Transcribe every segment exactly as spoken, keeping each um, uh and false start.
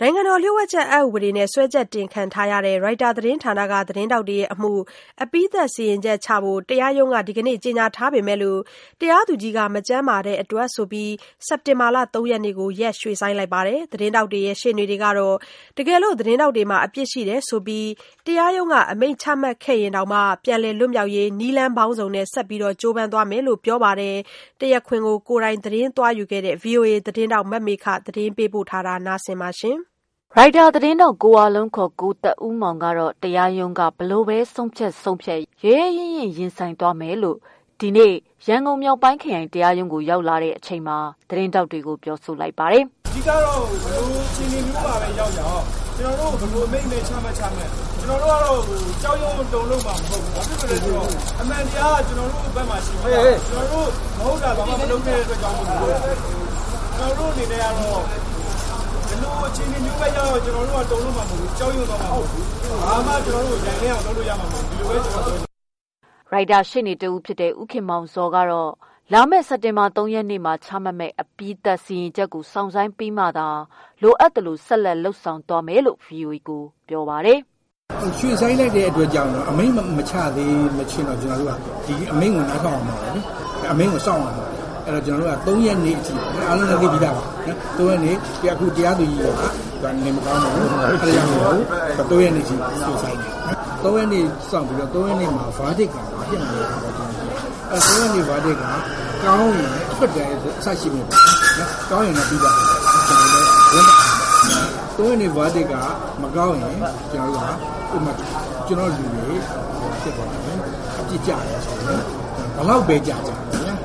နိုင်ငံတော်လျှို့ဝှက်ချက်အက်ဥပဒေနဲ့စွဲချက်တင်ခံထားရတဲ့ ရိုက်တာသတင်းဌာနကသတင်းထောက်တွေရဲ့အမှုအပြီးသတ်စီရင်ချက်ချဖို့တရားရုံးကဒီကနေ့ကြေညာထားပေမဲ့တရားသူကြီးကမကျန်းမာတဲ့အတွက်ဆိုပြီးစက်တင်ဘာလသုံးရက်နေ့ကိုရက်ရွှေ့ဆိုင်းလိုက်ပါတယ်။သတင်းထောက်တွေရဲ့ရှေ့နေတွေကတော့တကယ်လို့သတင်းထောက်တွေမှာအပြစ်ရှိတယ်ဆိုပြီးတရားရုံးကအမိန့်ချမှတ်ခဲ့ရင်တောင်မှပြန်လည်လွတ်မြောက်ရေးနည်းလမ်းပေါင်းစုံနဲ့ဆက်ပြီးကြိုးပမ်းသွားမယ်လို့ပြောပါတယ်။တရားခွင်ကိုကိုယ်တိုင်သတင်းသွားယူခဲ့တဲ့ ဗွီအိုအေ သတင်းထောက်မမေခသတင်းပေးပို့ထားတာနားဆင်ပါရှင်။ရိုက်တာသတင်းတော့ကိုဝလုံးခေါ်ကိုသက်ဦးမောင်ကတော့တရားရုံးကဘလို့ပဲဆုံးဖြတ်ဆုံးဖြတ်ရဲရဲရင်ရင်ဆိုင်သွားမယ်လို့ဒီနေ့ရန်ကုန်မြောက်ပိုင်းခရိုင်တရားရုံးကိုရောက်လာတဲ့အချိန်မှာသတင်းတောက်တွေကိုပြောဆိုလိုက်ပါတယ်။ဒီကတော့ဘလို့ချင်းနေမျိုးပါပဲရောက်ရောက်ကျွန်တော်တို့ဘလို့မိတ်မဲ့ချမှတ်ချမှတ်ကျွန်တော်တို့ကတော့ကြောက်ရွံ့တုံလို့မှမဟုတ်ဘူး။ဘာဖြစ်လို့လဲဆိုတော့အမှန်တရားကကျွန်တော်တို့ဘက်မှာရှိတယ်။ကျွန်တော်တို့မဟုတ်တာဘာမှမလုပ်တဲ့အတွက်ကြောင့်မို့လို့ကျွန်တော်တို့အနေနဲ့ကတော့ဒီလိုအချိန်မျိုးပဲရောက်ကျွန်တော်တို့ကတုံလို့မှမဟုတ်ဘူးကြောက်ရွံ့တော့မှမဟုတ်ဘူးဘာမှကျွန်တော်တို့ရန်နေအောင်လုပ်လို့ရမှာမဟုတ်ဘူးဒီလိုပဲကျွန်တော်တို့ရိုက်တာရှေ့နေတူဖြစ်တဲ့ဦးခင်မောင်စောကတော့လာမယ့်စက်တင်ဘာသုံးရက်နေ့မှာချမှတ်မဲ့အပြီးသက်စီရင်ချက်ကိုစောင့်ဆိုင်းပြီးမှသာလိုအပ်တယ်လို့ဆက်လက်လှုပ်ဆောင်သွားမယ်လို့ ဗွီအိုအေ ကိုပြောပါတယ်ရွှေ့ဆိုင်လိုက်တဲ့အတွက်ကြောင့်တော့အမိန့်မချသေးမချင်းတော့ကျွန်တော်တို့ကဒီအမိန့်ကိုနားထောင်အောင်ပါပဲအမိန့်ကိုစောင့်အောင်ပါအဲ့တော့ကျွန်တော်တို့ကသုံးရက်နေ့အထိအားလုံးလည်းသိပြီးသားပါနော်သုံးရက်နေ့ပြအခုတရားသူကြီးကကနေမကောင်းဘူးအဲ့ဒါကြောင့်မို့သုံးရက်နေ့ကြီးရွှေ့ဆိုင်တယ်သုံးရက်နေ့စောင့်ပြီးတော့သုံးရက်နေ့မှာ verdict ကပြတ်နေတယ်ပေါ့ကျွန်တော်အဲ့သုံးရက်နေ့ verdict ကကောင်းရင်အဖွက်တယ်အဆရှိမယ်ပေါ့နော်ကောင်းရင်လည်းပြီးသားတယ်ကျွန်တော်လည်းဝန်သုံးရက်နေ့ verdict ကမကောင်းရင်ကျွန်တော်တို့ကဥပမာကျွန်တော်လူတွေဖြစ်သွားတယ်အပြစ်ကြတယ်ဆိုတော့ဘယ်လောက်ပဲကြာကြာ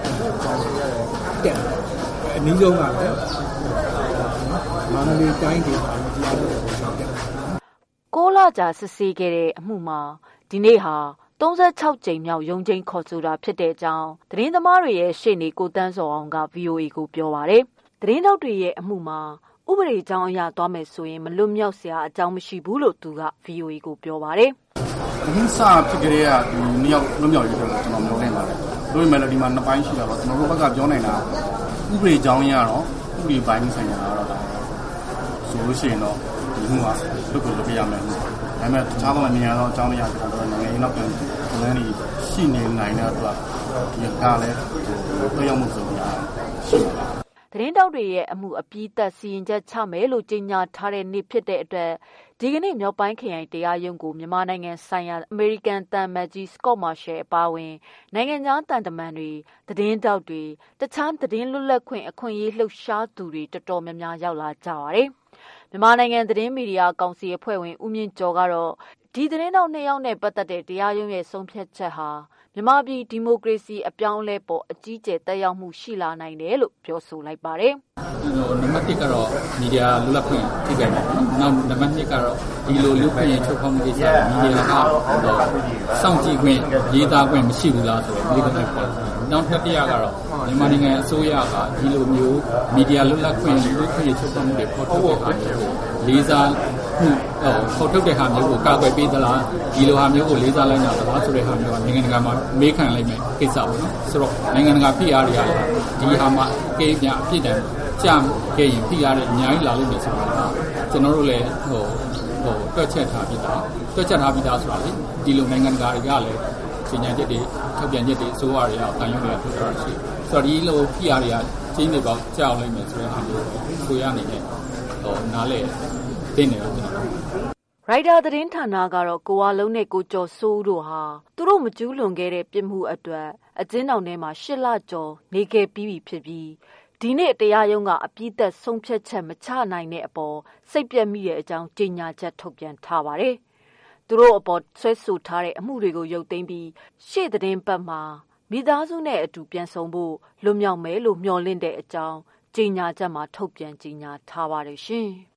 တဲ့အနည်းဆုံးကလည်းမန္တလေးတိုင်းဒေသကြီးတရားလို့ပြောတယ်ကိုလာကြာစစ်ဆေးခဲ့တဲ့အမှုမှာဒီနေ့ဟာသုံးဆယ့်ခြောက်ကြိမ်မြောက်ရုံးချင်းခေါ်ဆိုတာဖြစ်တဲ့အကြောင်းသတင်းသမားတွေရဲ့ရှေ့နေကိုတန်းစောအောင်က ဗွီအိုအေ ကိုပြောပါတယ်။သတင်းထောက်တွေရဲ့အမှုမှာဥပဒေကြောင်းအရသွားမယ်ဆိုရင်မလွတ်မြောက်စရာအကြောင်းမရှိဘူးလို့သူက ဗွီအိုအေ ကိုပြောပါတယ်။အင်းစာဖြစ်ကြတဲ့ကဒီနှစ်ယောက်လွတ်မြောက်ရေးဆိုတော့ကျွန်တော်ပြောနေပါတယ်။တို့ပေမဲ့လည်းဒီမှာနှစ်ပိုင်းရှိတာတော့ကျွန်တော်တို့ဘက်ကပြောနေတာဥပဒေကြောင်းအရတော့ဥပဒေပိုင်းဆိုင်ရာတော့ဆိုလို့ရှိရင်တော့ဒီမှုကလွတ်ကိုလွတ်ပြရမယ်။ဒါပေမဲ့တခြားသောနေရာတော့အကြောင်းအရာတွေတော့နိုင်ငံရေးနောက်ပြန်လမ်းတွေရှိနေနိုင်တဲ့အတွက်ဒီကလည်းဟိုတော့ရောက်မှုဆိုတာရှိပါလားသတင်းတောက်တွေရဲ့အမှုအပြီးသက်စီရင်ချက်ချမယ်လို့ကြေညာထားတဲ့နေ့ဖြစ်တဲ့အတွက်ဒီကနေ့မြောက်ပိုင်းခရိုင်တရားရုံးကိုမြန်မာနိုင်ငံဆိုင်ရာအမေရိကန်တန်မတ်ကြီးစကော့မာရှယ်အပါအဝင်နိုင်ငံသားတန်တမန်တွေသတင်းတောက်တွေတခြားသတင်းလွတ်လပ်ခွင့်အခွင့်အရေးလှုပ်ရှားသူတွေတော်တော်များများရောက်လာကြပါတယ်မြန်မာနိုင်ငံသတင်းမီဒီယာကောင်စီအဖွဲ့ဝင်ဦးမြင့်ကျော်ကတော့ဒီသတင်းတောက်နှစ်ယောက်နဲ့ပတ်သက်တဲ့တရားရုံးရဲ့ဆုံးဖြတ်ချက်ဟာမြန်မာပြည်ဒီမိုကရေစီအပြောင်းအလဲပေါ်အကြီးကျယ်သက်ရောက်မှုရှိလာနိုင်တယ်လို့ပြောဆိုလိုက်ပါတယ်။ဒီလိုနံပါတ်တစ်ကတော့မီဒီယာလွတ်လပ်ခွင့်ထိခိုက်တယ်နော်။နောက်နံပါတ်နှစ်ကတော့ဒီလိုလူ့ခွင့်ရေးချုပ်ဖောက်မှုကိစ္စမီဒီယာကတော့စောင့်ကြည့်ခွင့်ရေးသားခွင့်မရှိဘူးလားဆိုတော့ဒီကိစ္စပေါ့။နောက်ထပ်တစ်ရကတော့မြန်မာနိုင်ငံအစိုးရကဒီလိုမျိုးမီဒီယာလွတ်လပ်ခွင့်လူ့ခွင့်ရေးချုပ်ဖောက်မှုတွေပေါ်ထုတ်တဲ့အခါမျိုးလေးစားမှုပေါ်ထုတ်တဲ့ဟာမျိုးကိုကာကွယ်ပေးသလားဒီလိုဟာမျိုးကိုလေးစားလိုက်တာလားဆိုတဲ့ဟာမျိုးကနိုင်ငံတကာမှာမေးခံလိုက်မယ်ကိစ္စပေါ့နော်ဆိုတော့နိုင်ငံတကာဖိအားတွေကဒီဟာမှာကိန်းပြအပြစ်ဒဏ်ကြခဲ့ရင်ဖိအားတွေအများကြီးလာလိမ့်မယ်ဆိုတော့ကျွန်တော်တို့လည်းဟိုဟိုတွက်ချက်ထားပြီးသားတွက်ချက်ထားပြီးသားဆိုတာလေဒီလိုနိုင်ငံတကာတွေကလည်းပညာချက်တွေထုတ်ပြန်ချက်တွေအစိုးရတွေကတန်ရုံးတွေကထုတ်ထားရှိဆိုတော့ဒီလိုဖိအားတွေကကျင်းနေပေါကြောက်လိုက်မယ်ဆိုတဲ့ဟာမျိုးကိုရအနေနဲ့ဟိုနားလေတင်နေတော့ကျွန်တော်ရိုက်တာသတင်းဌာနကတော့ကိုဝလုံးနဲ့ကိုကျော်စိုးတို့ဟာသူတို့မကျူးလွန်ခဲ့တဲ့ပြစ်မှုအတွက်အကျဉ်းထောင်ထဲမှာရှစ်လကျော်နေခဲ့ပြီးပြီဖြစ်ပြီးဒီနေ့တရားရုံးကအပြစ်သက်ဆုံးဖြတ်ချက်မချနိုင်တဲ့အပေါ်စိတ်ပြက်မိတဲ့အကြောင်းကြေညာချက်ထုတ်ပြန်ထားပါတယ်။သူတို့အပေါ်ဆွဲဆိုထားတဲ့အမှုတွေကိုရုပ်သိမ်းပြီးရှေ့သတင်းပတ်မှာမိသားစုနဲ့အတူပြန်ဆောင်ဖို့လွတ်မြောက်မယ်လို့မျှော်လင့်တဲ့အကြောင်းကြေညာချက်မှာထုတ်ပြန်ကြေညာထားပါတယ်ရှင်။